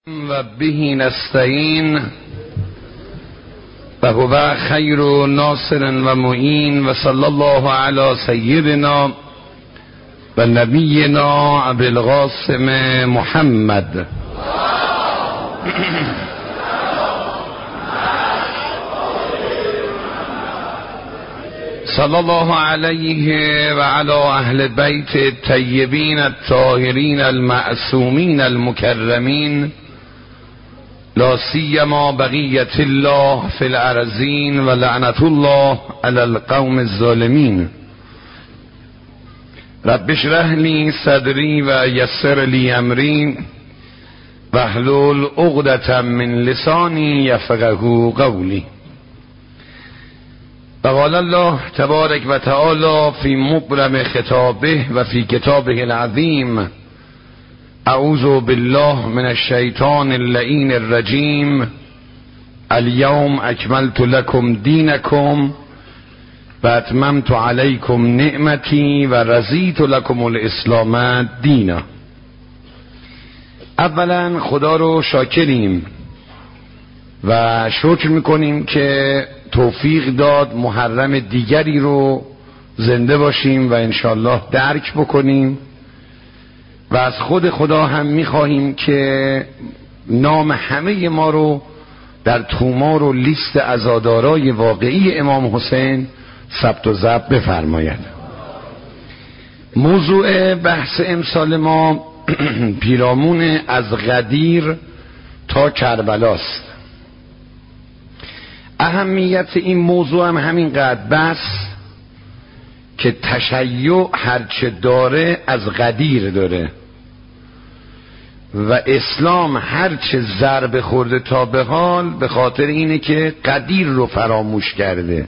و به نستعین و هو خیر ناصر و معین و صلی الله علی سیدنا و نبینا ابی القاسم محمد. صلی الله علیه و علی اهل بیت الطیبین الطاهرین المعصومین المکرمین، لا سیما بقیت الله فی الارضین و لعنت الله علی القوم الظالمین. رب اشرح لی صدری و یسر لی امری واحلل عقدة من لسانی یفقهوا قولی. وقال الله تبارک و تعالی فی مبرم خطابه و فی کتابه العظیم: اعوذ بالله من الشیطان اللعین الرجیم. الیوم اکملت لکم دینکم و اتممت علیکم نعمتی و رضیت لکم الاسلام دینا. اولا خدا رو شاکریم و شکر میکنیم که توفیق داد محرم دیگری رو زنده باشیم و انشالله درک بکنیم، و از خود خدا هم میخواهیم که نام همه ما رو در تومار و لیست عزادارای واقعی امام حسین ثبت و ضبط بفرماید. موضوع بحث امسال ما پیرامون از غدیر تا کربلاست. اهمیت این موضوع هم همینقدر بس که تشیع هرچه داره از غدیر داره و اسلام هرچه ضربه خورده تا به حال به خاطر اینه که غدیر رو فراموش کرده.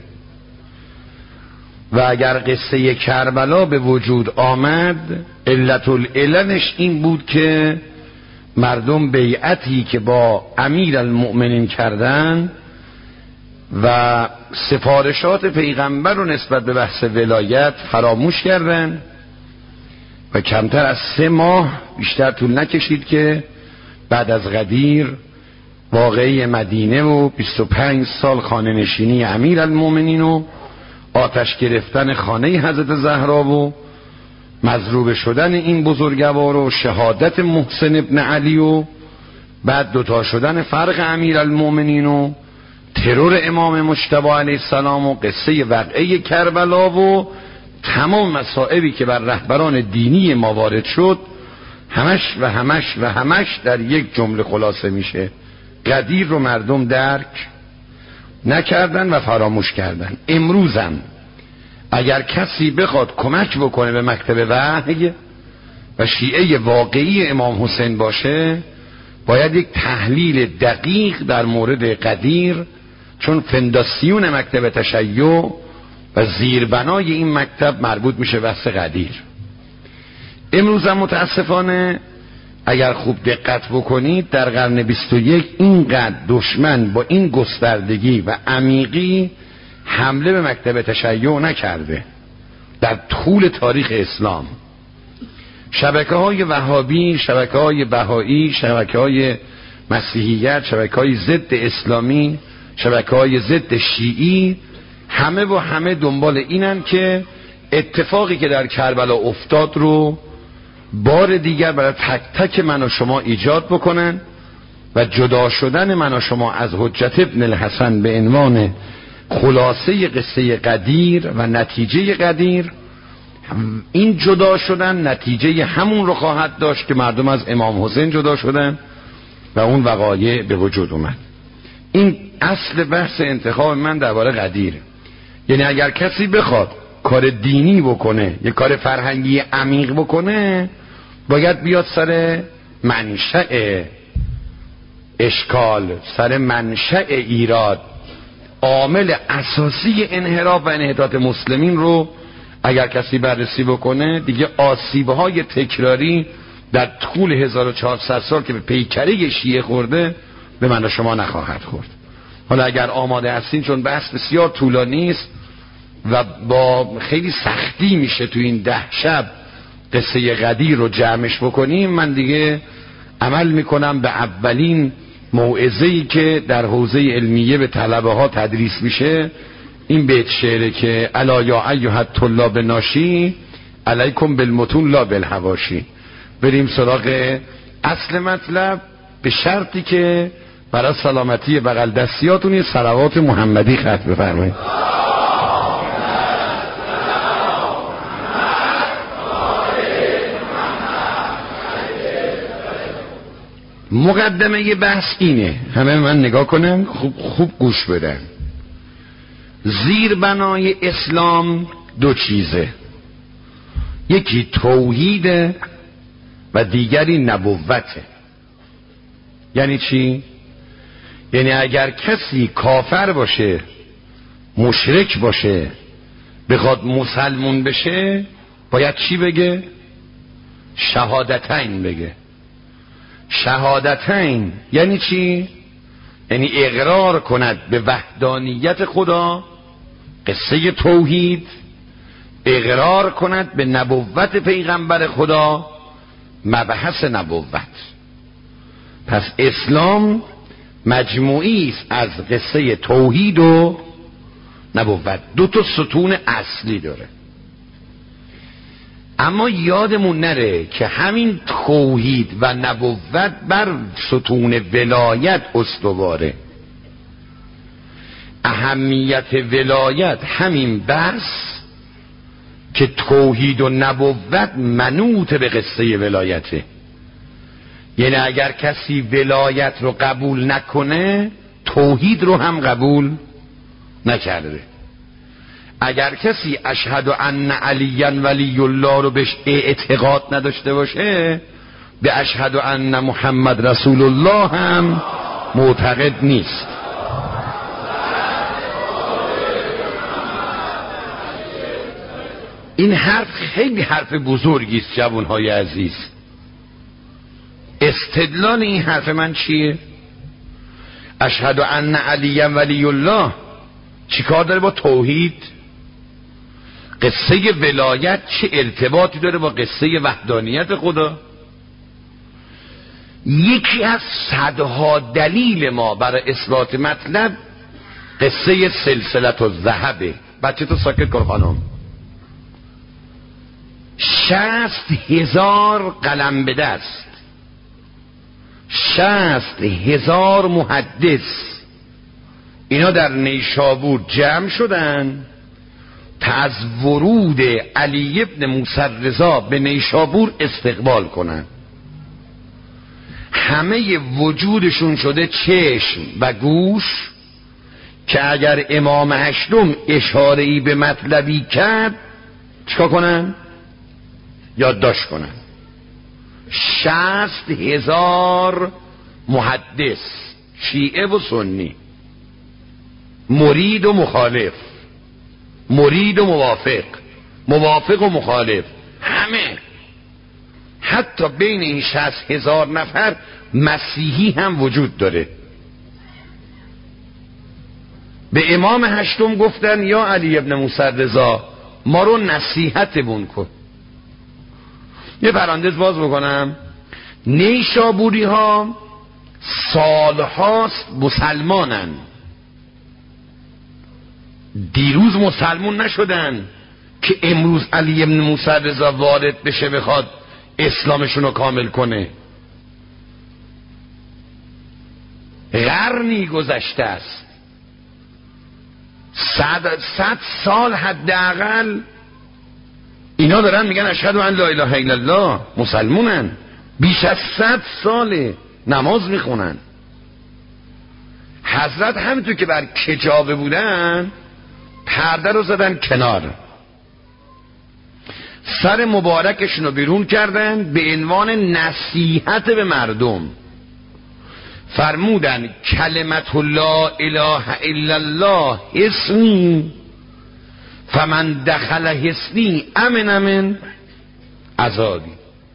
و اگر قصه کربلا به وجود آمد، علت العللش این بود که مردم بیعتی که با امیر المؤمنین کردن و سفارشات پیغمبر رو نسبت به بحث ولایت فراموش کردن و کمتر از 3 ماه بیشتر طول نکشید که بعد از غدیر واقعه مدینه و 25 سال خانه نشینی امیر المؤمنین و آتش گرفتن خانه حضرت زهرا و مضروب شدن این بزرگوار و شهادت محسن ابن علی و بعد دوتا شدن فرق امیر المؤمنین و ترور امام مجتبی علیه السلام و قصه وقعه کربلا و تمام مصائبی که بر رهبران دینی ما وارد شد، همش در یک جمله خلاصه میشه: غدیر رو مردم درک نکردن و فراموش کردن. امروزم اگر کسی بخواد کمک بکنه به مکتب وحی و شیعه واقعی امام حسین باشه، باید یک تحلیل دقیق در مورد غدیر، چون فنداسیون مکتب تشیع و زیربنای این مکتب مربوط میشه بحث غدیر. امروز هم متاسفانه اگر خوب دقت بکنید در قرن 21 اینقدر دشمن با این گستردگی و عمیقی حمله به مکتب تشیع نکرده در طول تاریخ اسلام. شبکه های وهابی، شبکه های بهایی، شبکه های مسیحیت، شبکه های ضد اسلامی، شبکه های ضد شیعی، همه دنبال اینن که اتفاقی که در کربلا افتاد رو بار دیگر برای تک تک من و شما ایجاد بکنن و جدا شدن من و شما از حجت ابن الحسن به عنوان خلاصه قصه غدیر و نتیجه غدیر. این جدا شدن نتیجه همون رو خواهد داشت که مردم از امام حسین جدا شدن و اون وقایع به وجود اومد. این اصل بحث انتخاب من درباره غدیر. یعنی اگر کسی بخواد کار دینی بکنه، یه کار فرهنگی عمیق بکنه، باید بیاد سر منشأ اشکال، سر منشأ ایراد، عامل اساسی انحراف و انحطاط مسلمین رو اگر کسی بررسی بکنه، دیگه آسیب‌های تکراری در طول 1400 سال که به پیکره شیعه خورده به من و شما نخواهد خورد. حالا اگر آماده هستین، چون بحث بسیار طولانی است و با خیلی سختی میشه تو این 10 شب قصه غدیر رو جمعش بکنیم، من دیگه عمل میکنم به اولین موعظه‌ای که در حوزه علمیه به طلبه ها تدریس میشه، این بیت شعره که الا یا ایها الطلاب ناشی علیکم بالمتون لا بالحواشی. بریم سراغ اصل مطلب، به شرطی که برای سلامتی بغل دستیاتون یه صلوات محمدی ختم بفرمایید. مقدمه بحث اینه، همه من نگاه کنن، خوب گوش بدن. زیر بنای اسلام دو چیزه، یکی توحیده و دیگری نبوته. یعنی چی؟ یعنی اگر کسی کافر باشه، مشرک باشه، بخواد مسلمون بشه، باید چی بگه؟ شهادتین بگه. شهادتین یعنی چی؟ یعنی اقرار کند به وحدانیت خدا، قصه توحید، اقرار کند به نبوت پیغمبر خدا، مبحث نبوت. پس اسلام مجموعی است از قصه توحید و نبوت، دو تا ستون اصلی داره. اما یادمون نره که همین توحید و نبوت بر ستون ولایت استواره. اهمیت ولایت همین بس که توحید و نبوت منوط به قصه ولایته. یعنی اگر کسی ولایت رو قبول نکنه، توحید رو هم قبول نکرده. اگر کسی اشهد ان علی ولی الله رو بهش اعتقاد نداشته باشه، به اشهد ان محمد رسول الله هم معتقد نیست. این حرف خیلی حرف بزرگی است جوانهای عزیز. استدلال این حرف من چیه؟ اشهد ان علی ولی الله چیکار داره با توحید؟ قصه ولایت چه ارتباطی داره با قصه وحدانیت خدا؟ یکی از صدها دلیل ما برای اثبات مطلب قصه سلسله الذهب. بچه تو ساکت کن خانم. 60,000 قلم به دست، 60,000 محدث، اینا در نیشابور جمع شدن تا از ورود علی ابن موسی رضا به نیشابور استقبال کنن. همه وجودشون شده چشم و گوش که اگر امام هشتم اشاره‌ای به مطلبی کرد چیکار کنن؟ یادداشت کنن. 60,000 محدث، شیعه و سنی، مرید و مخالف، مرید و موافق، موافق و مخالف، همه. حتی بین این 60,000 نفر مسیحی هم وجود داره. به امام هشتم گفتن یا علی ابن موسی رضا ما رو نصیحتمون کن. یه پرانتز باز بکنم، نیشابوری ها سالهاست مسلمانن، دیروز مسلمون نشدن که امروز علی ابن موسی رضا وارد بشه بخواد اسلامشون رو کامل کنه. قرنی گذشته است، 100 سال حداقل اینا دارن میگن اشهد ان لا اله الا الله، مسلمونن. بیش از 100 ساله نماز میخونن. حضرت همینطور که بر کجابه بودن پرده رو زدن کنار، سر مبارکشون رو بیرون کردن به عنوان نصیحت به مردم. فرمودن کلمت لا اله الا الله حصنی فمن دخل حصنی امن من عذابی.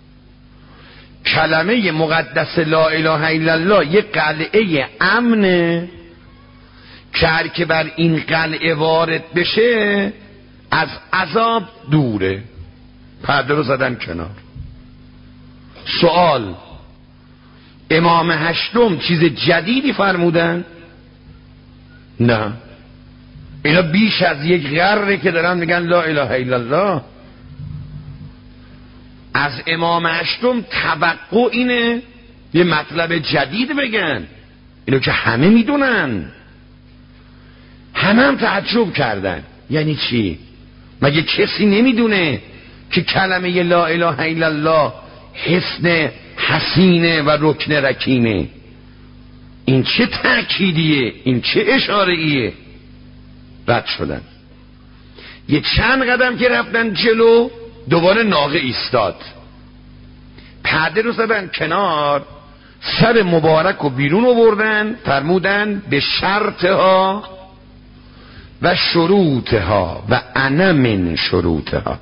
کلمه مقدس لا اله الا الله یه قلعه امنه که هر که بر این قلعه وارد بشه از عذاب دوره. پرده رو زدن کنار. سوال، امام هشتم چیز جدیدی فرمودن؟ نه، اینا بیش از یک قرنه که دارن میگن لا اله الا الله. از امام هشتم توقع اینه یه مطلب جدید بگن. اینو که همه میدونن، همه هم تعجب کردن. یعنی چی؟ مگه کسی نمیدونه که کلمه لا اله الا الله حسن حسینه و رکن رکینه؟ این چه تأکیدیه؟ این چه اشاره‌ایه؟ رد شدن. یه چند قدم که رفتن جلو، دوباره ناقه ایستاد، پرده رو زدن کنار، سر مبارک رو بیرون آوردن، فرمودن به شرطها و شروطها و انا من شروطها.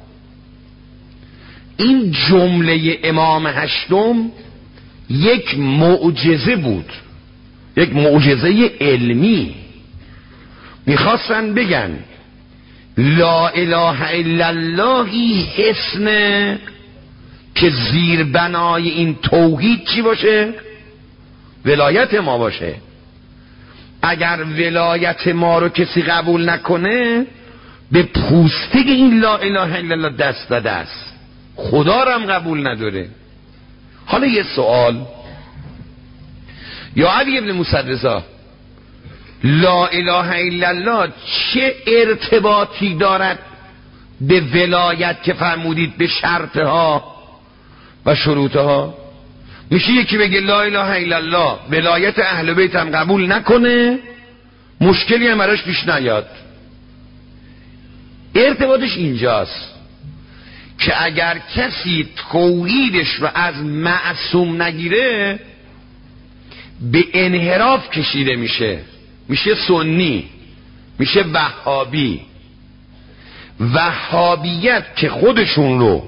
این جمله امام هشتم یک معجزه بود، یک معجزه علمی. میخواستن بگن لا اله الا اللهی حسنه که زیر بنای این توحید چی باشه؟ ولایت ما باشه. اگر ولایت ما رو کسی قبول نکنه، به پوسته این لا اله الا الله دست داده است، خدا رو هم قبول نداره. حالا یه سوال، یا علی ابن موسی رضا، لا اله الا الله چه ارتباطی دارد به ولایت که فرمودید به شرطها و شروطها؟ میشه یکی بگه لا اله الا الله ولایت اهل بیت هم قبول نکنه، مشکلی هم براش پیش نیاد. ارتباطش اینجاست که اگر کسی توحیدش رو از معصوم نگیره، به انحراف کشیده میشه سنی، میشه وهابی. وهابیت که خودشون رو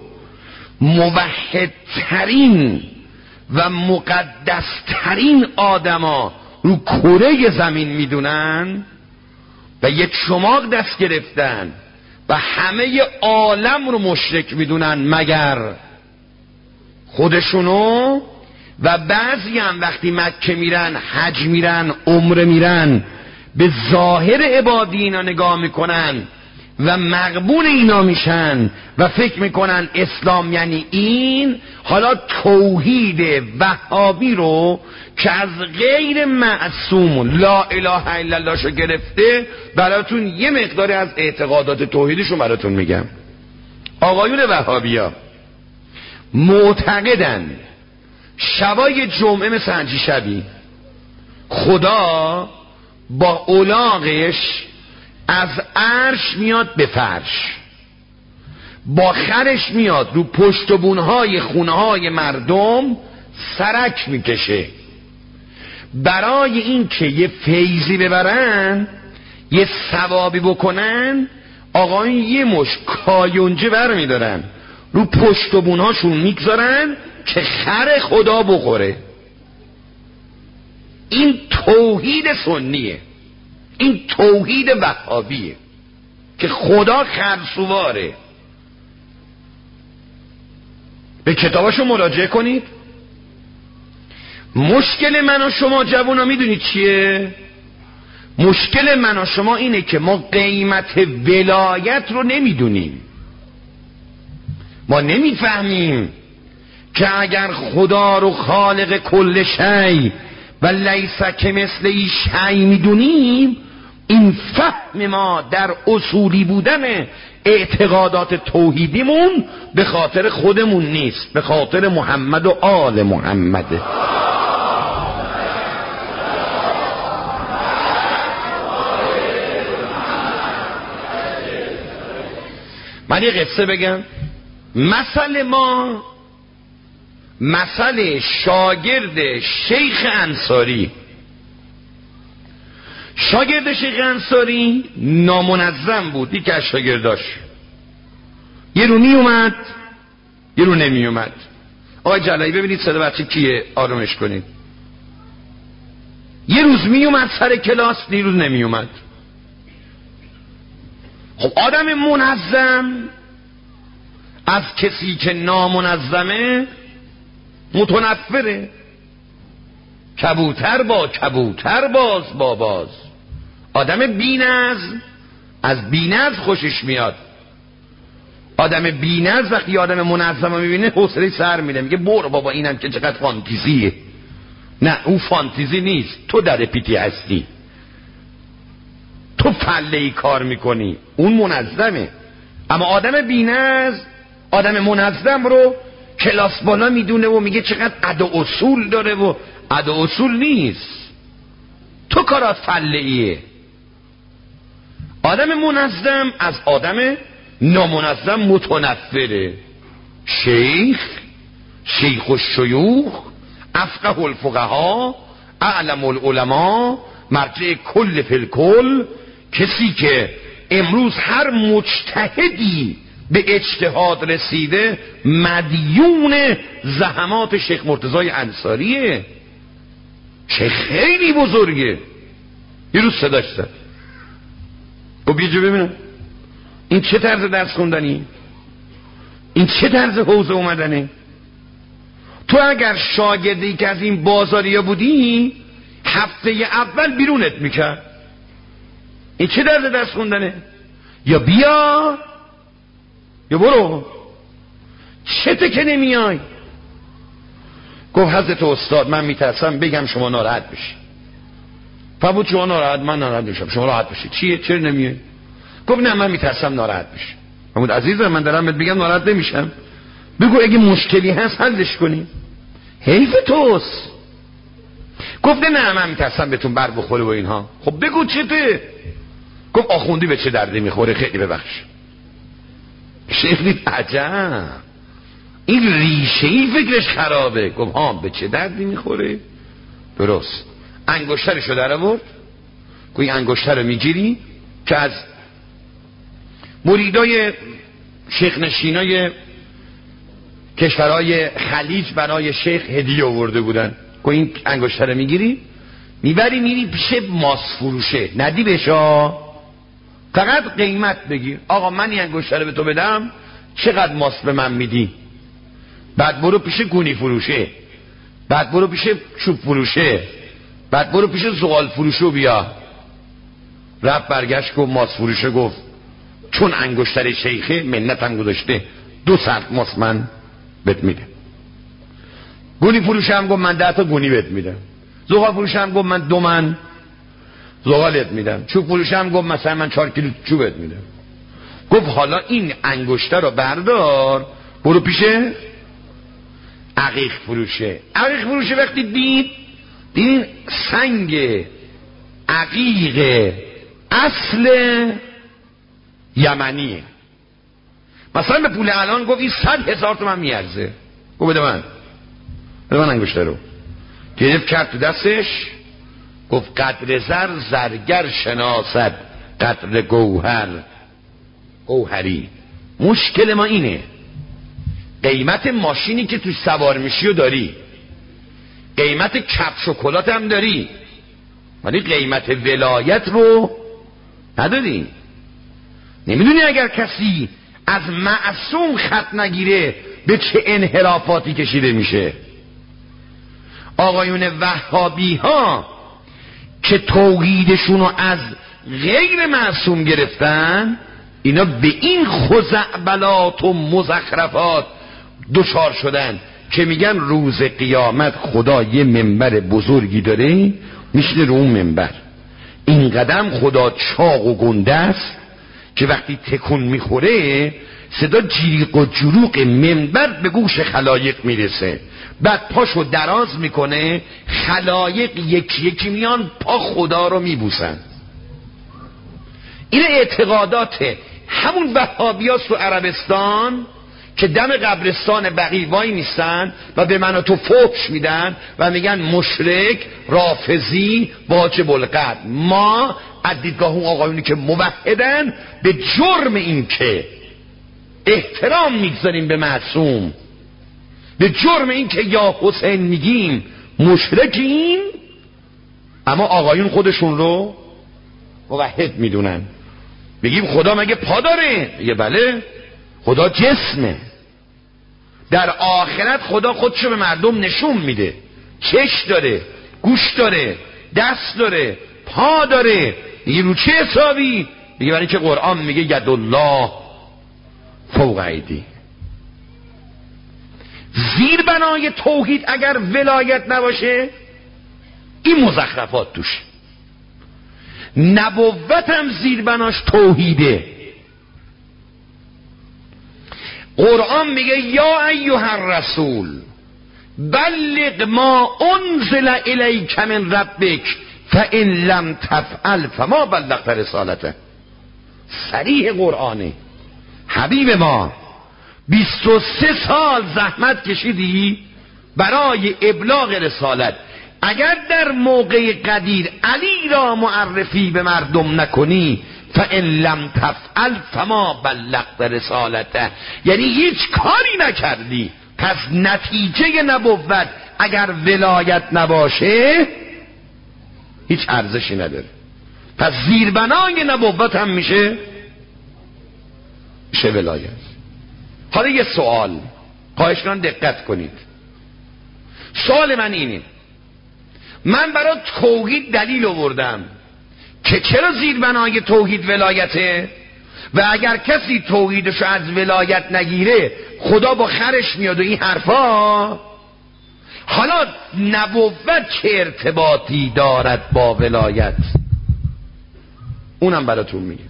موحدترین و مقدسترین آدما رو کره زمین میدونن و یه چماق دست گرفتن و همه عالم رو مشرک میدونن مگر خودشونو. و بعضی هم وقتی مکه میرن، حج میرن، عمره میرن، به ظاهر عبادی اینا نگاه میکنن و مقبول اینا میشن و فکر میکنن اسلام یعنی این. حالا توحید وهابی رو که از غیر معصوم لا اله الا الله شو گرفته، براتون یه مقداری از اعتقادات توحیدشو براتون میگم. آقایون وهابیا معتقدن شبای جمعه مثل هنجی شبی خدا با الاغش از عرش میاد به فرش، با خرش میاد رو پشت و بونهای خونه های مردم سرک میکشه. برای این که یه فیضی ببرن، یه ثوابی بکنن، آقایون یه مش کایونجه بر میدارن رو پشت و بونهاشون میگذارن که خر خدا بخوره. این توحید سنیه، این توحید وهابیه که خدا خرسواره. به کتاباشو مراجعه کنید. مشکل من و شما جوونا میدونید چیه؟ مشکل من و شما اینه که ما قیمت ولایت رو نمیدونیم. ما نمیفهمیم که اگر خدا رو خالق کل شی و لیس کمثله شی میدونیم، این فهم ما در اصولی بودن اعتقادات توحیدیمون به خاطر خودمون نیست، به خاطر محمد و آل محمده. من یه قصه بگم. مثل شاگرد شیخ انصاری. شاگرد شیخ انصاری نامنظم بود. یکی از شاگرداش یه رو می اومد یه رو نمی اومد. آقای جلایی ببینید صدا بچه کیه، آرومش کنید. یه روز می اومد سر کلاس، یه روز نمی اومد. خب آدم منظم از کسی که نامنظمه متنفره. کبوتر با کبوتر باز با باز. آدم بی‌نظم از بی‌نظم خوشش میاد. آدم بی‌نظم وقتی آدم منظم رو میبینه حوصله سر میره، میگه برو بابا اینم که چقدر فانتزیه. نه اون فانتزی نیست، تو در پیتی هستی، تو فله‌ای کار میکنی، اون منظمه. اما آدم بی‌نظم آدم منظم رو کلاس بالا میدونه و میگه چقدر ادا اصول داره و ادا اصول نیست، تو کارات فله‌ایه. آدم منظم از آدم نامنظم متنفره. شیخ الشیوخ، افقه الفقها، اعلم العلماء، مرجع کل فی الکل، کسی که امروز هر مجتهدی به اجتهاد رسیده مدیون زحمات شیخ مرتضی انصاریه. شیخ خیلی بزرگه. یه روز صداش زد، خب بیجا ببینم این چه طرز درس خوندنی، این چه طرز حوزه اومدنه. تو اگر شاگردی که از این بازاریا بودی هفته اول بیرونت میکرد. این چه طرز درس خوندنه؟ یا بیا یا برو. چته که نمیای؟ گفت حضرت استاد من میترسم بگم شما ناراحت بشی. فرمود شما ناراحت، من ناراحت میشم، شما راحت بشی. چیه؟ چرا نمیای؟ گفت نه من میترسم ناراحت بشی. فرمود عزیزم من دارم بهت بگم ناراحت نمیشم، بگو اگه مشکلی هست حلش کنیم. حیف توست. گفت نه من میترسم بهتون بر بخوره و اینها. خب بگو چته؟ گفت آخوندی به چه دردی میخوره، خیلی ببخش. شیخ عجب این ریشه‌ای فکرش خرابه. گفت ها به چه دردی میخوره؟ درست. انگشترشو در آورد، گفت این انگشتر رو میگیری که از مریدای شیخ نشینای کشورهای خلیج برای شیخ هدیه آورده بودن. گفت این انگشتر رو میگیری میبری میری پیش ماس فروشه، ندی بهشا، فقط قیمت بگیر. آقا من این انگشتر رو به تو بدم چقدر ماس به من میدی؟ بعد برو پیش گونی فروشه، بعد برو پیش چوب فروشه، بعد برو پیش زغال فروشه و بیا. رفت برگشت گفت ماس فروشه گفت چون انگشتر شیخه منتم گذاشته 200 ماس من بهت میده. گونی فروشه هم گفت من 10 تا گونی بهت میدم. زغال فروشه هم گفت من 2 من زغالت میدم. چوب فروشه هم گفت مثلا من 4 کیلو چوبت میدم. گفت حالا این انگشتر رو بردار برو پیش عقیق فروشه. عقیق فروشه وقتی دید این سنگ عقیق اصل یمنیه، مثلا به پول الان گفت این 100,000 تومان میارزه. گفت بده من انگشتر رو. گرفت کرد تو دستش، گفت قدر زر زرگر شناسد، قدر گوهر گوهری. مشکل ما اینه قیمت ماشینی که توش سوار میشی و داری، قیمت کپ شکلات هم داری، ولی قیمت ولایت رو نداری. نمیدونی اگر کسی از معصوم خط نگیره به چه انحرافاتی کشیده میشه. آقایون وهابی ها که توحیدشون رو از غیر معصوم گرفتن، اینا به این خزعبلات و مزخرفات دچار شدن که میگن روز قیامت خدا یه منبر بزرگی داره، میشینه رو اون منبر، این قدم خدا چاق و گنده است که وقتی تکون میخوره صدا جریق و جروق منبر به گوش خلایق میرسه. بعد پاشو دراز میکنه، خلایق یکی یکی میان پا خدا رو میبوسن. این اعتقادات همون وهابیاست تو عربستان که دم قبرستان بقیع وای میستن و به من و تو فحش میدن و میگن مشرک، رافضی، واجب القتل. ما از دیدگاه اون آقایونی که موحدن به جرم این که احترام میگذاریم به معصوم، به جرم این که یا حسین میگیم مشرکیم، اما آقایون خودشون رو موحد میدونن. بگیم خدا مگه پا داره؟ میگه بله خدا جسمه. در آخرت خدا خودشو به مردم نشون میده، چش داره، گوش داره، دست داره، پا داره. میگه رو چه حسابی؟ میگه برای که قرآن میگه ید الله فوق ایدی. زیر بنای توحید اگر ولایت نباشه این مزخرفات توش. نبوت هم زیر بناش توحیده. قرآن میگه یا ایها الرسول بلغ ما انزل الیک من ربک فان لم تفعل فما بلغت رسالته. صریح قرآنه. حبیب ما 23 سال زحمت کشیدی برای ابلاغ رسالت. اگر در موقع قدیر علی را معرفی به مردم نکنی فان لم تفعل فما بلغت رسالته، یعنی هیچ کاری نکردی. پس نتیجه نبوت اگر ولایت نباشه هیچ ارزشی نداره. پس زیربنای نبوت هم میشه ولایت. حالا یه سوال، خواهش کنم دقت کنید. سوال من اینه، من برای توحید دلیل آوردم که چرا زیربنای توحید ولایته، و اگر کسی توحیدشو از ولایت نگیره خدا با خرش میاد و این حرفا. حالا نبوت چه ارتباطی دارد با ولایت؟ اونم براتون میگم.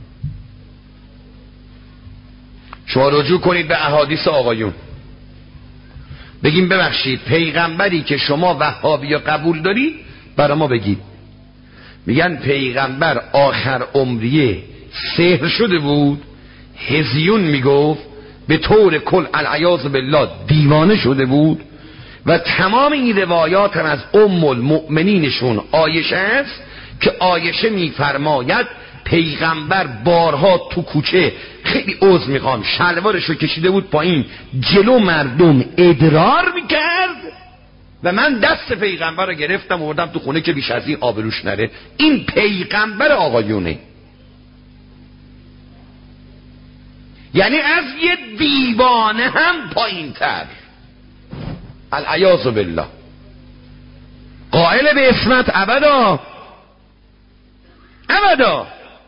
شما رجوع کنید به احادیث آقایون، بگیم ببخشید پیغمبری که شما وهابی قبول دارید برای ما بگید. میگن پیغمبر آخر عمریه سحر شده بود، هزیون میگفت، به طور کل العیاذ بالله دیوانه شده بود، و تمام این روایات هم از ام المؤمنینشون عایشه است که عایشه میفرماید پیغمبر بارها تو کوچه، خیلی عذر میخوام، شلوارشو کشیده بود پایین جلو مردم ادرار میکرد و من دست پیغمبر رو گرفتم و بردم تو خونه که بیش از این آبروش نره. این پیغمبر آقایونه، یعنی از یه دیوانه هم پایین تر. العیاذ بالله. قائل به اسمت ابدا ابدا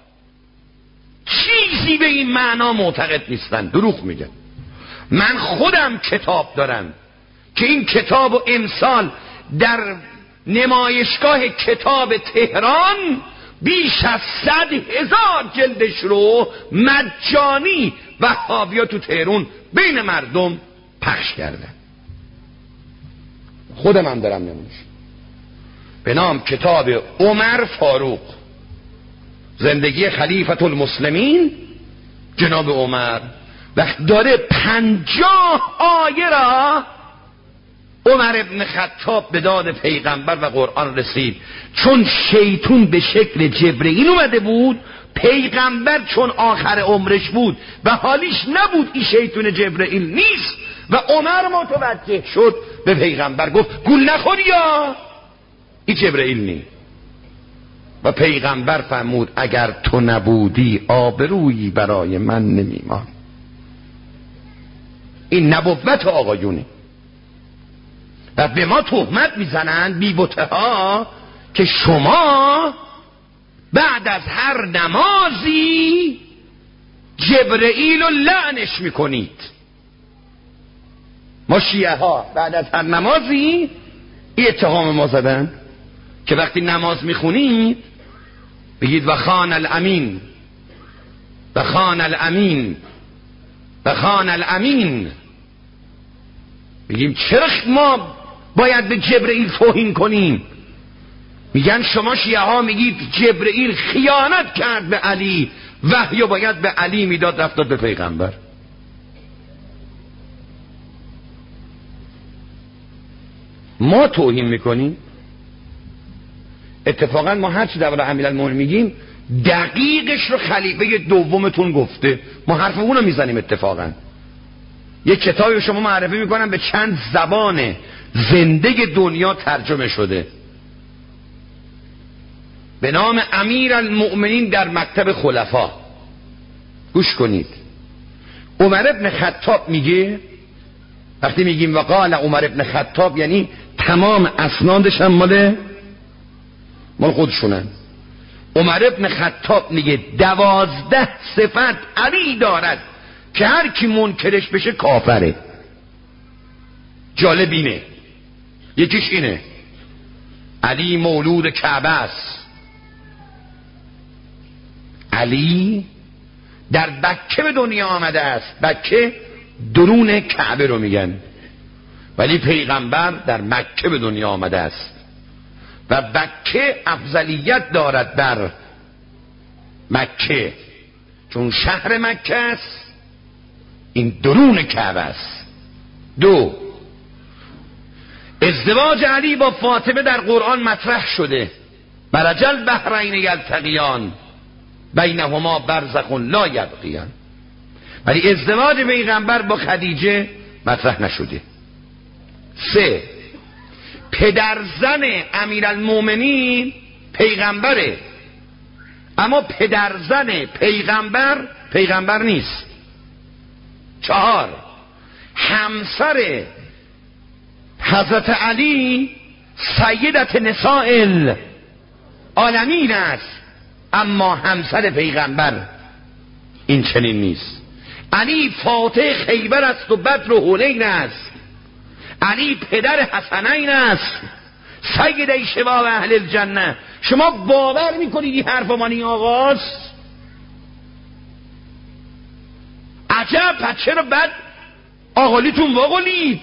چیزی به این معنا معتقد نیستن، دروغ میگن. من خودم کتاب دارم که این کتاب و امسال در نمایشگاه کتاب تهران بیش از 100,000 جلدش رو مجانی وهابیا تو تهران بین مردم پخش کردن. خودم هم دارم نمونش به نام کتاب عمر فاروق، زندگی خلیفة المسلمین جناب عمر، وقت داره 50 آیه را عمر ابن خطاب به داد پیغمبر و قرآن رسید. چون شیطون به شکل جبرئیل اومده بود، پیغمبر چون آخر عمرش بود و حالیش نبود این شیطون جبرئیل نیست، و عمر متوجه شد به پیغمبر گفت گول نخوری یا این جبرئیل نیست. و پیغمبر فرمود اگر تو نبودی آبرویی برای من نمیمان. این نبوت آقایونه. و به ما تهمت میزنن بی بته ها که شما بعد از هر نمازی جبرئیل رو لعنش میکنید. ما شیعه ها بعد از هر نمازی این اتهام ما زدن که وقتی نماز میخونید بگید و خان الامین و خان الامین و خان الامین. بگیم چرا ما باید به جبرئیل توهین کنیم؟ میگن شما شیعه ها میگید جبرئیل خیانت کرد به علی، وحی باید به علی میداد رفت به پیغمبر. ما توهین میکنیم؟ اتفاقا ما هرچی در امیرالمومنین میگیم دقیقش رو خلیفه دومتون گفته، ما حرف اونو میزنیم. اتفاقا یک کتابی به شما معرفی میکنم به چند زبان زنده دنیا ترجمه شده به نام امیرالمؤمنین در مکتب خلفا. گوش کنید. عمر ابن خطاب میگه، وقتی میگیم وقال عمر ابن خطاب یعنی تمام اسنادش هم مال مال خودشونن. عمر ابن خطاب میگه 12 صفت علی دارد که هر کی منکرش بشه کافره. جالب اینه، یکیش اینه علی مولود کعبه است. علی در بکه به دنیا آمده است. بکه درون کعبه رو میگن، ولی پیغمبر در مکه به دنیا آمده است و بکه افضلیت دارد بر مکه، چون شهر مکه است، این درون کعبه است. 2. ازدواج علی با فاطمه در قرآن مطرح شده. مرج البحرین یلتقیان بینهما برزخ لا یبغیان، ولی ازدواج پیغمبر با خدیجه مطرح نشده. 3. پدرزن امیرالمومنین پیغمبره، اما پدرزن پیغمبر نیست. 4. همسر حضرت علی سیدت نساء العالمین است، اما همسر پیغمبر این چنین نیست. علی فاتح خیبر است و بدر و حنین است. علی پدر حسنین است، سید شباب اهل الجنه. شما باور میکنید این حرف مانی آقاست؟ عجب، پس چرا بعد آقالیتون واقلید؟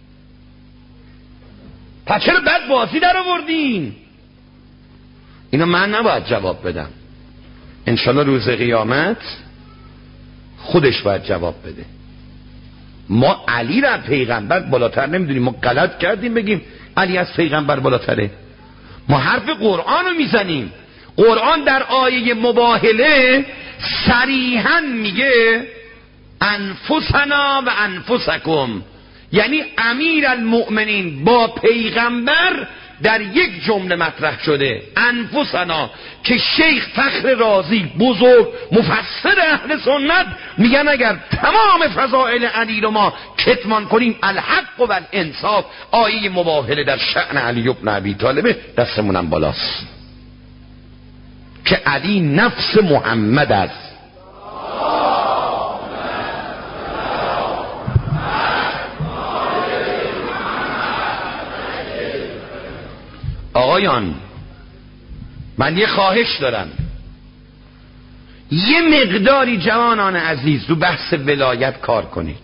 پس چرا بعد بازی در آوردین؟ اینا من نباید جواب بدم، انشالله روز قیامت خودش باید جواب بده. ما علی را پیغمبر بالاتر نمیدونیم. ما غلط کردیم بگیم علی از پیغمبر بالاتره. ما حرف قرآن رو میزنیم. قرآن در آیه مباهله صریحاً میگه انفسنا و انفسکم، یعنی امیر المؤمنین با پیغمبر در یک جمله مطرح شده. انفسنا که شیخ فخر رازی بزرگ مفسر اهل سنت میگن اگر تمام فضائل علی رو ما کتمان کنیم الحق و الانصاف، آیه مباهله در شأن علی ابن ابی طالب دستمونم بالاست که علی نفس محمد است. آقایان من یه خواهش دارم، یه مقداری جوانان عزیز رو بحث ولایت کار کنید،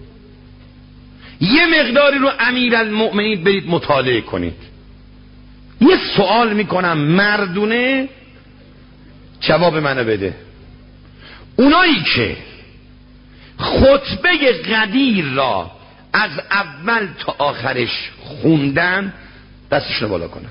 یه مقداری رو امیرالمؤمنین برید مطالعه کنید. یه سوال میکنم مردونه جواب منو بده. اونایی که خطبه قدیر را از اول تا آخرش خوندن دستشون بالا کنن.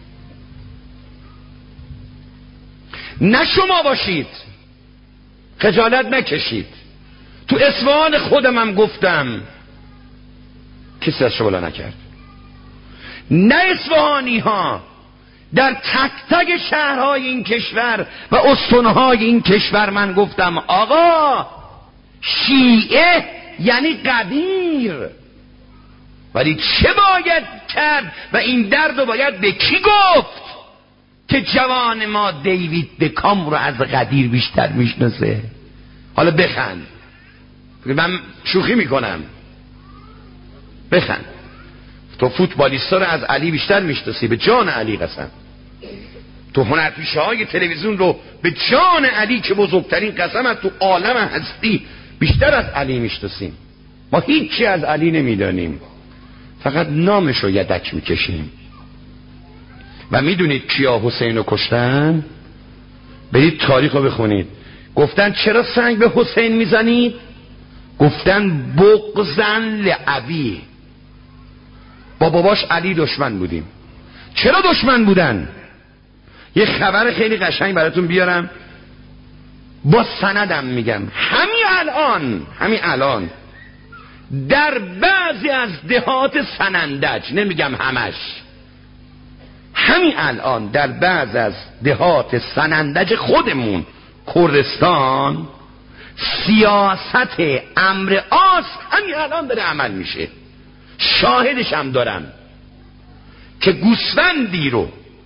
نه شما باشید، خجالت نکشید. تو اصفهان خودم هم گفتم، کسی از شما بالا نکرد. نه اصفهانی ها، در تک تک شهرهای این کشور و استانهای این کشور من گفتم آقا شیعه یعنی قدیر. ولی چه باید کرد و این درد رو باید به کی گفت که جوان ما دیوید بکام رو از قدیر بیشتر میشناسه؟ حالا بخند، من شوخی میکنم، بخند. تو فوتبالیستا رو از علی بیشتر میشناسی، به جان علی قسم. تو هنرپیشه های تلویزیون رو به جان علی که بزرگترین قسم از تو عالم هستی بیشتر از علی میشناسیم. ما هیچی از علی نمیدانیم، فقط نامش رو یدک میکشیم. و میدونید کیا حسین رو کشتن؟ برید تاریخ رو بخونید. گفتن چرا سنگ به حسین میزنید؟ گفتن بغضن لعبی، با باباش علی دشمن بودیم. چرا دشمن بودن؟ یه خبر خیلی قشنگ براتون بیارم، با سندم میگم. همین الان در بعضی از دهات سنندج، نمیگم همش، همین الان در بعض از دهات سنندج خودمون کردستان سیاست امر آس همین الان داره عمل میشه. شاهدش هم دارم که گوسفندی رو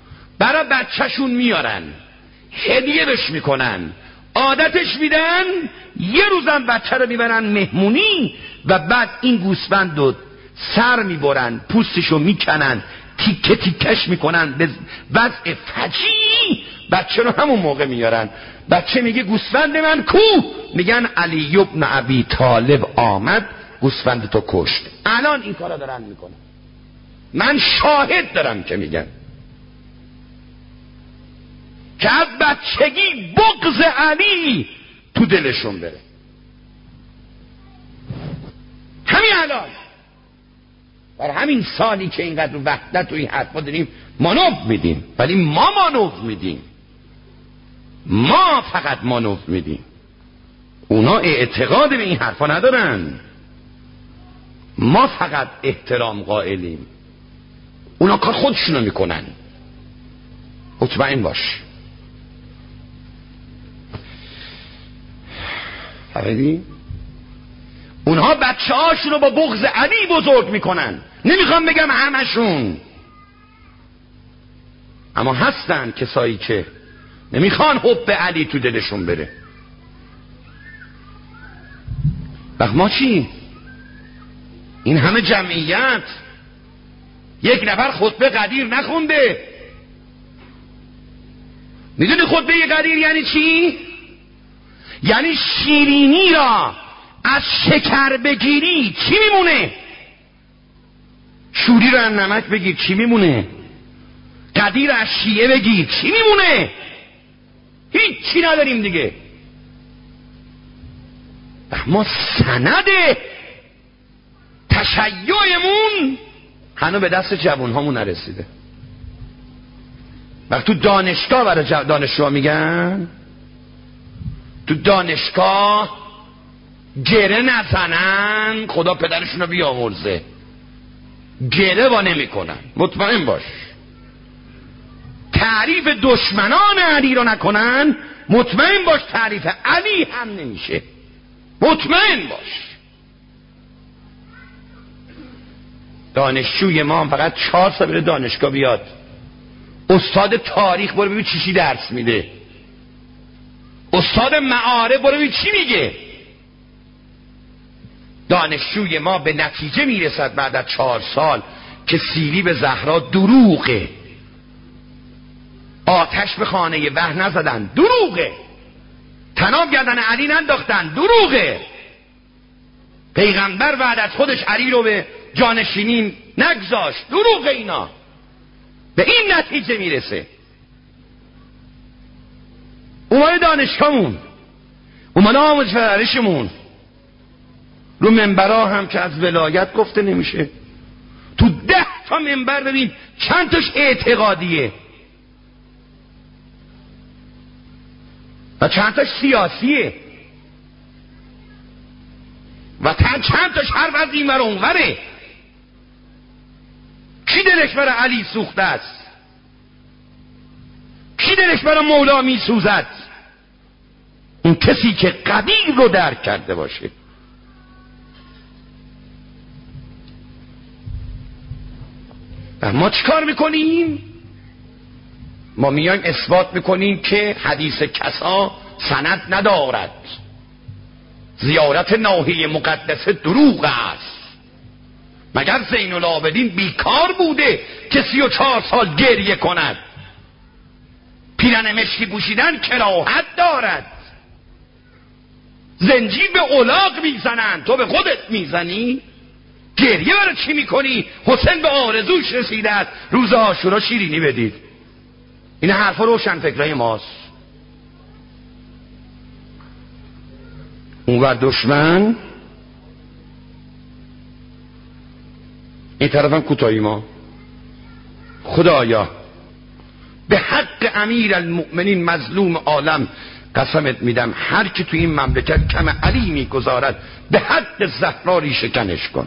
برای بچهشون میارن، هدیه بهش میکنن، عادتش میدن، یه روزم بچه رو میبرن مهمونی و بعد این گوسفند رو سر میبرن، پوستشو میکنن، تیکه تیکش میکنن به وضع فجیعی، بچه رو همون موقع میارن. بچه میگه گوسفند من کو؟ میگن علی ابن ابی طالب آمد گوسفند تو کشت. الان این کارا دارن میکنن، من شاهد دارم که میگن که از بچگی بغض علی تو دلشون بره. همین الان بر همین سالی که اینقدر وحدت و این حرفا داریم مانور میدیم، ولی ما مانور میدیم، ما فقط مانور میدیم، اونا اعتقاد به این حرفا ندارن، ما فقط احترام قائلیم، اونا کار خودشونو میکنن. مطمئن باش. فهمیدی؟ اونها بچه هاشونو با بغض علی بزرگ میکنن. نمیخوام بگم همشون، اما هستن کسایی که نمیخوان حب علی تو دلشون بره. وقت ما چی؟ این همه جمعیت، یک نفر خطبه قدیر نخونده. میدونی خطبه قدیر یعنی چی؟ یعنی شیرینی را از شکر بگیری چی میمونه؟ شوری را از نمک بگیر چی میمونه؟ قدیر از شیعه بگیر چی میمونه؟ هیچ چی نداریم دیگه. ما سند تشیعمون هنوز به دست جوانهامون نرسیده. وقت تو دانشگاه برای دانشجوها میگن تو دانشگاه گره نزنن، خدا پدرشون رو بیامرزه، گره با نمی کنن. مطمئن باش تعریف دشمنان علی رو نکنن، مطمئن باش تعریف علی هم نمیشه. مطمئن باش دانشجوی ما هم فقط 4 سال بره دانشگاه بیاد، استاد تاریخ برو ببین چی درس میده، استاد معارف برو ببین چی میگه. دانشجوی ما به نتیجه میرسد بعد از 4 سال که سیلی به زهرا دروغه، آتش به خانه وحی نزدن دروغه، طناب گردن علی ننداختن دروغه، پیغمبر بعد از خودش علی رو به جانشینی نگذاشت دروغه. اینا به این نتیجه میرسه. اومده دانشگاهمون، اومده آموزش پرورشمون، رو منبرها هم که از ولایت گفته نمیشه، تو 10 تا منبر ببین چند تاش اعتقادیه و چند تاش سیاسیه و چند تاش حرف از این ور اونوره. کی دلش برای علی سوخته است؟ کی دلش برای مولا می سوزد؟ اون کسی که قدیر رو درک کرده باشه. ما چیکار میکنیم؟ ما میایم اثبات میکنیم که حدیث کسا سند ندارد، زیارت ناحیه مقدسه دروغ است. مگر زین العابدین بیکار بوده که 34 سال گریه کند؟ پیرن مشکی پوشیدن کراهت دارد. زنجیر به الاغ میزنن، تو به خودت میزنی؟ گریه برای چی میکنی؟ حسین به آرزوش رسیده است روز عاشورا شیرینی بدید. این حرفا روشن فکرای ماست. اونور دشمن، این طرف هم کوتاهی ما. خدایا به حق امیر المؤمنین مظلوم عالم قسمت میدم، هر کی تو این مملکت کم علی میگذارد به حق زهرا ریشه کنش کن.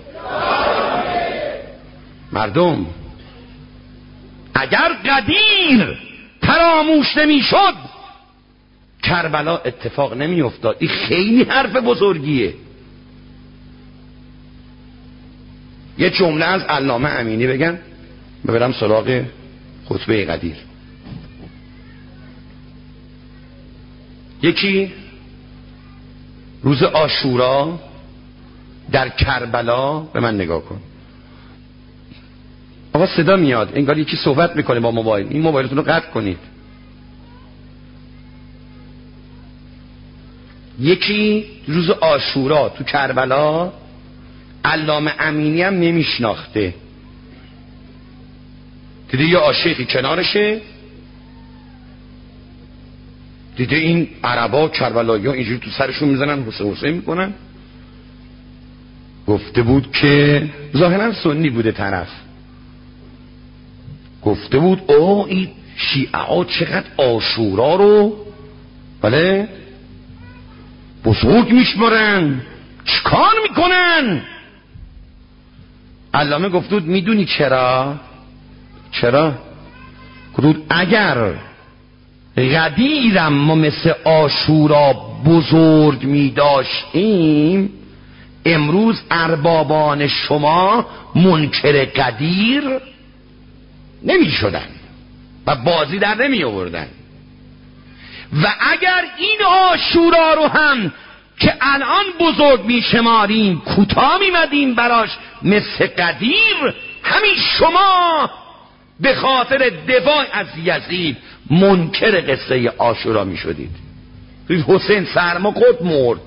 مردم اگر قدیر فراموش نمیشد کربلا اتفاق نمی افتاد. این خیلی حرف بزرگیه. یه جمله از علامه امینی بگم ببرم سراغ خطبه قدیر. یکی روز عاشورا در کربلا. به من نگاه کن آقا، صدا میاد انگار یکی صحبت میکنه با موبایل. این موبایلتون رو قطع کنید. یکی روز عاشورا تو کربلا علامه امینی هم نمیشناخته، دیده یه عاشقی کنارشه، دیده این عربا کربلایی ها اینجوری تو سرشون میزنن حسه میکنن. گفته بود که ظاهرا سنی بوده طرف، گفته بود اوه این شیعه ها چقدر عاشورا رو بله بزرگ میشمارن، چیکار میکنن؟ علامه گفته بود میدونی چرا؟ گفته بود اگر غدیرم ما مثل عاشورا بزرگ میداشتیم امروز اربابان شما منکر غدیر نمی شدن و بازی در نمی آوردن. و اگر این عاشورا رو هم که الان بزرگ می شماریم کوتاه می مدیم براش مثل غدیر، همین شما به خاطر دفاع از یزید منکر قصه عاشورا می شدید. حسین سرما خود مرد،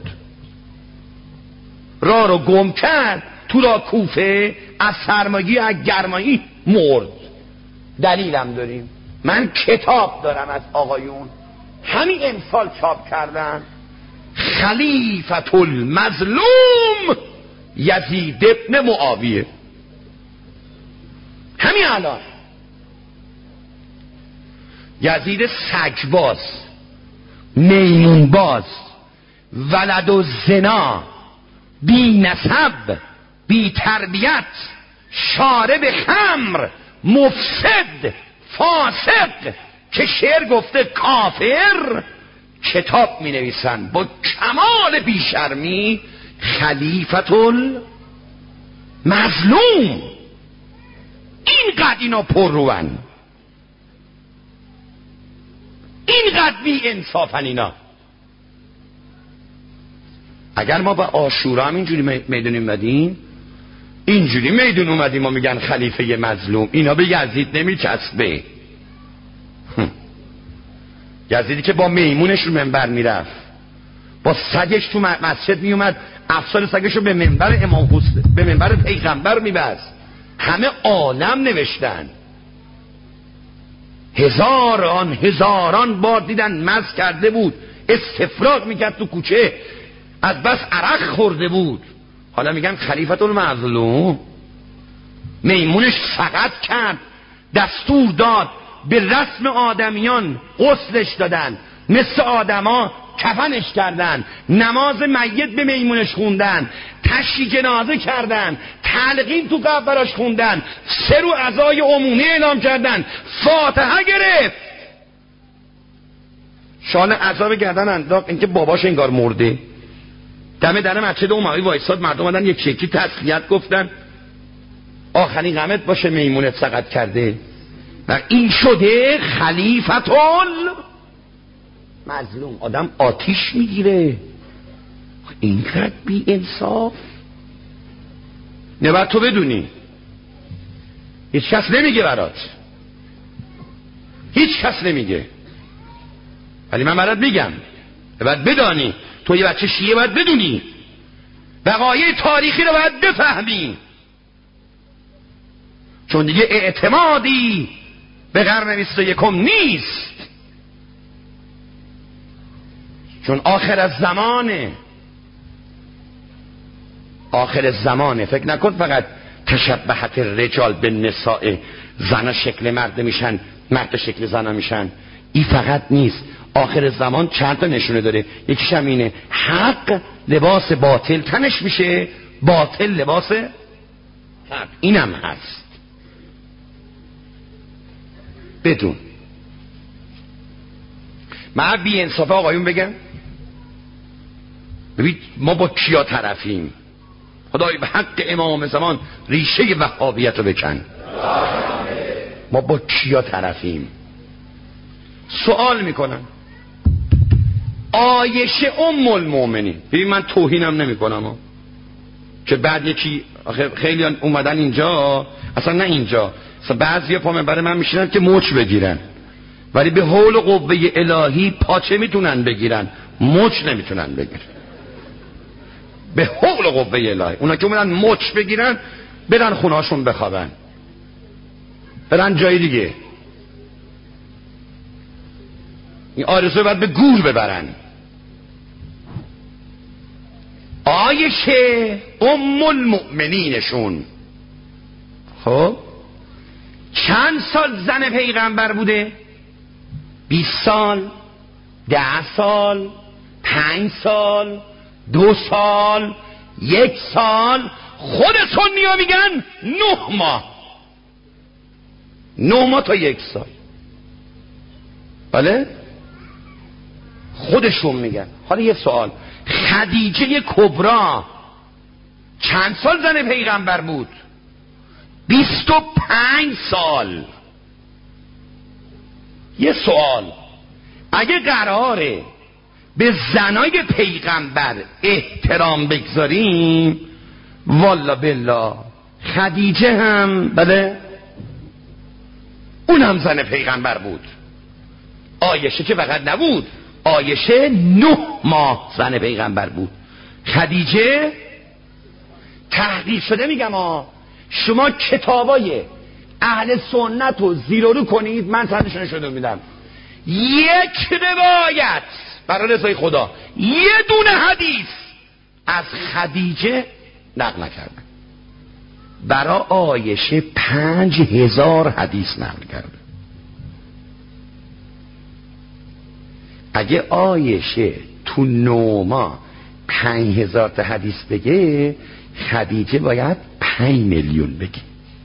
راه رو گم کرد تو را کوفه، از سرماگی از گرمایی مرد. دلیلم داریم، من کتاب دارم از آقایون همین امسال چاپ کردن، خلیفة المظلوم یزید ابن معاویه. همین الان یزید سگباز، میمونباز، ولد و زنا، بی نسب، بی تربیت، شارب خمر، مفسد، فاسق، که شعر گفته کافر، کتاب می نویسن با کمال بیشرمی خلیفة المظلوم. اینقدر اینا پر روان، اینقدر بی انصافن اینا. اگر ما با عاشورا هم اینجوری میدون اومدیم، اینجوری میدون اومدیم و میگن خلیفه مظلوم، اینا به یزید نمیچسبه. یزیدی که با میمونش رو منبر میرفت، با سگش تو مسجد میومد، افسار سگش رو به منبر امام حسین، به منبر پیغمبر میبست، همه عالم نوشتن. هزاران بار دیدن مست کرده بود، استفراغ میکرد تو کوچه، از بس عرق خورده بود. حالا میگن خلیفة المظلوم. میمونش فقط کرد، دستور داد به رسم آدمیان غسلش دادن، مثل آدما کفنش کردن، نماز میت به میمونش خوندن، تشییع جنازه کردن، تلقین تو قبرش خوندن، 3 روز عزای عمومی اعلام کردن، فاتحه گرفت، شال عذاب گردن انداخت، اینکه باباش انگار مرده. دم در مسجد اموی وایساد، مردم اومدن یک شکی تسلیت گفتن، آخرین غمت باشه میمونت سقط کرده. و این شده خلیفة المظلوم. آدم آتیش میگیره، اینقدر بی انصاف. نباید تو بدونی، هیچ کس نمیگه برات، هیچ کس نمیگه، ولی من برات میگم، باید بدانی. تو یه بچه شیعه باید بدونی، وقایع تاریخی رو باید بفهمی، چون دیگه اعتمادی به قرن 21 نیست، چون آخر الزمانه. فکر نکن فقط تشبهت الرجال به نساء، زنا شکل مرد میشن، مرد شکل زنا میشن. این فقط نیست، آخر زمان چند تا نشونه داره. یکیش هم اینه، حق لباس باطل تنش میشه، باطل لباس حق. اینم هست، بدون. من بی انصاف آقایون بگم، ببین ما با کیا طرفیم؟ خدای به حق امام زمان ریشه وهابیت رو بکن. ما با کیا طرفیم؟ سوال میکنم، عایشه ام المؤمنین. ببین من توهینم نمی کنم که بعد یکی خیلی اومدن اینجا، اصلا نه اینجا، اصلا بعضیا پا منبر من میشینن که مچ بگیرن، ولی به حول و قوه الهی پاچه میتونن بگیرن، مچ نمیتونن بگیرن. به حول و قوه الهی اونا که اومدن مچ بگیرن برن خونهاشون بخوابن، برن جای دیگه. این آرزو باید به گور ببرن. عایشه ام المؤمنینشون خب چند سال زن پیغمبر بوده؟ 20 سال، 10 سال، 5 سال، 2 سال، 1 سال. خود سنی‌ها میگن 9 ماه. 9 ماه تا 1 سال. بله؟ خودشون میگن. حالا یه سوال، خدیجه کبرا چند سال زن پیغمبر بود؟ 25 سال. یه سوال، اگه قراره به زنای پیغمبر احترام بگذاریم، والا بالله خدیجه هم بله اون هم زن پیغمبر بود. عایشه که فقط نبود، عایشه 9 ماه زن پیغمبر بود. خدیجه تحقیق شده میگم شما کتابای اهل سنت رو زیر و رو کنید، من سندشون شده میدم. یک روایت برای رضای خدا، یه دونه حدیث از خدیجه نقل نکردن. برای عایشه 5000 حدیث نقل کرده. اگه عایشه تو 9 ماه 5000 تا حدیث بگه، خدیجه باید 5 میلیون بگه.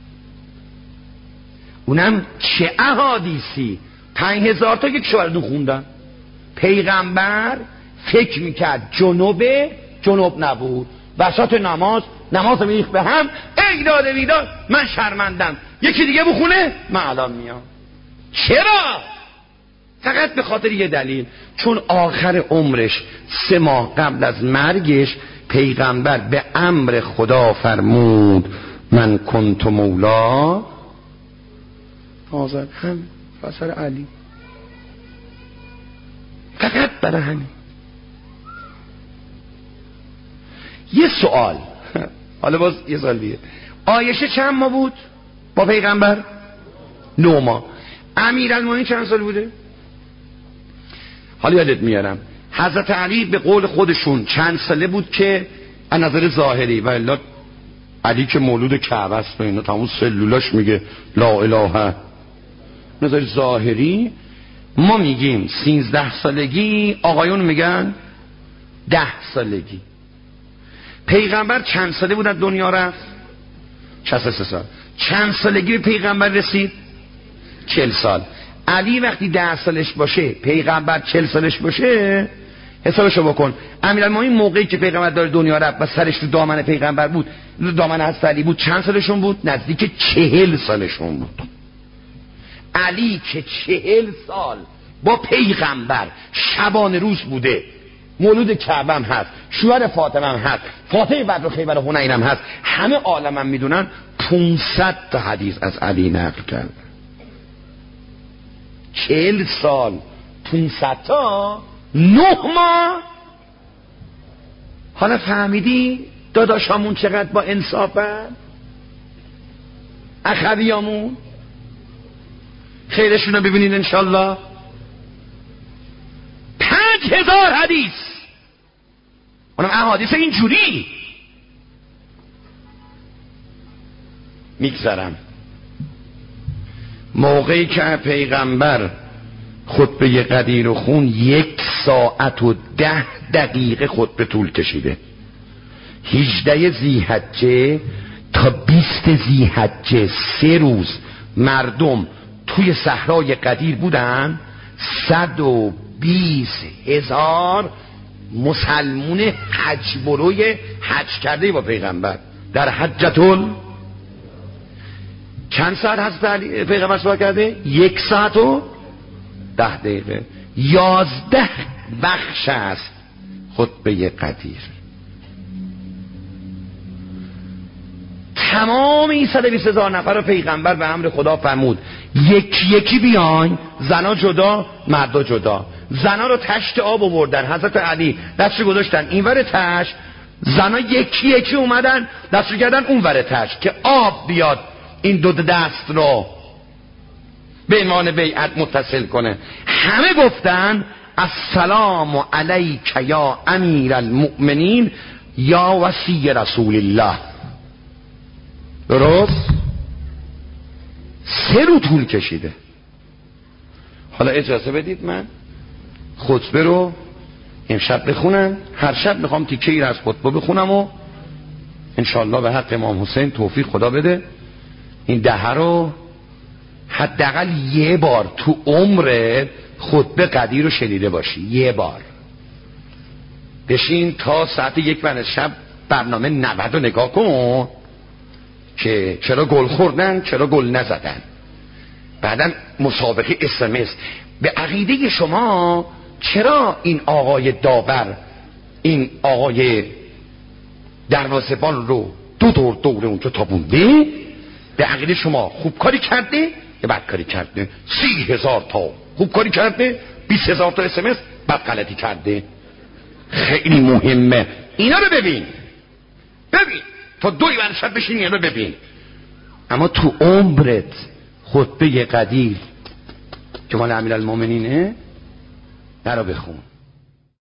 اونم چه احادیثی؟ 5000 تا یک شوهر دو خوندن. پیغمبر فکر میکرد جنوب نبود، وسط نماز میریخت به هم، ای داده بیداد من شرمندم، یکی دیگه بخونه من الان میام. چرا؟ فقط به خاطر یه دلیل، چون آخر عمرش 3 ماه قبل از مرگش پیغمبر به امر خدا فرمود من کنت مولا آزاد هم فسر علی. فقط برای همین. یه سوال، حالا باز یه سوال دیگه، عایشه چند ماه بود با پیغمبر؟ 9 ماه. امیرالمومنین چند سال بوده؟ حالا یادت میارم حضرت علی به قول خودشون چند ساله بود که از نظر ظاهری، و الا علی که مولود کعبه است و اینا تمام سلولاش میگه لا اله، نظر ظاهری ما میگیم 13 سالگی، آقایون میگن 10 سالگی. پیغمبر چند ساله بود از دنیا رفت؟ 63 سال. چند سالگی به پیغمبر رسید؟ 40 سال. علی وقتی 10 سالش باشه، پیغمبر 40 سالش باشه، حسابشو بکن. امیرالمومنین موقعی که پیغمبر داره دنیا رفت و سرش تو دامن پیغمبر بود، دامن حضرت علی بود، چند سالشون بود؟ نزدیک 40 سالشون بود. علی که 40 سال با پیغمبر شبانه روز بوده، مولود کعبه هم هست، شوهر فاطمه هم هست، فاتح بدر و خیبر و حنین هم هست، همه عالم هم میدونن، 500 تا حدیث از علی نقل کرد. 40 سال 500 تا 9 ماه. حالا فهمیدی داداشامون چقدر با انصافن؟ اخویامون خیرشون رو ببینید انشالله. 5000 حدیث، اونم احادیث اینجوری. میگذرم موقعی که پیغمبر خطبه قدیر رو خون 1 ساعت و 10 دقیقه خطبه طول کشیده. 18 ذی‌حجه تا 20 ذی‌حجه 3 روز مردم توی صحرای قدیر بودن. 120,000 مسلمون حج بروی حج کرده با پیغمبر در حجتل. چند ساعت حضرت علی پیغمبر صحبت کرده؟ 1 ساعت و 10 دقیقه 11 بخش است خطبه قدیر. تمام این 120,000 نفر رو پیغمبر به امر خدا فرمود یکی یکی بیاین، زنا جدا مردا جدا. زنا رو تشت آب آوردن، حضرت علی دستش گذاشتن اینور تشت، زنا یکی یکی اومدن دستش کردن اونور تشت که آب بیاد این دو دست رو به عنوان بیعت متصل کنه. همه گفتن السلام علیک یا امیر المؤمنین یا وصی رسول الله. درست؟ 3 روز طول کشیده. حالا اجازه بدید من خطبه رو امشب بخونم. هر شب میخوام تیکه‌ای از خطبه بخونم و انشالله به حق امام حسین توفیق خدا بده این 10 رو حداقل یه بار تو عمر خطبه قدیر رو شنیده باشی. یه بار بشین تا ساعت 1 بعد شب برنامه 90 رو نگاه کن که چرا گل خوردن چرا گل نزدن. بعدم مسابقه SMS به عقیده شما چرا این آقای داور این آقای دروازه‌بان رو دور دور اونجا تابونده؟ به عقیده شما خوب کاری کرده یا بد کاری کرده؟ 30,000 تا خوب کاری کرده، 20,000 تا SMS بد غلطی کرده. خیلی مهمه اینا رو ببین تا 2 بعد شب بشین اینا رو ببین. اما تو عمرت خطبه قدیر که مال امیرالمومنینه نرو بخون.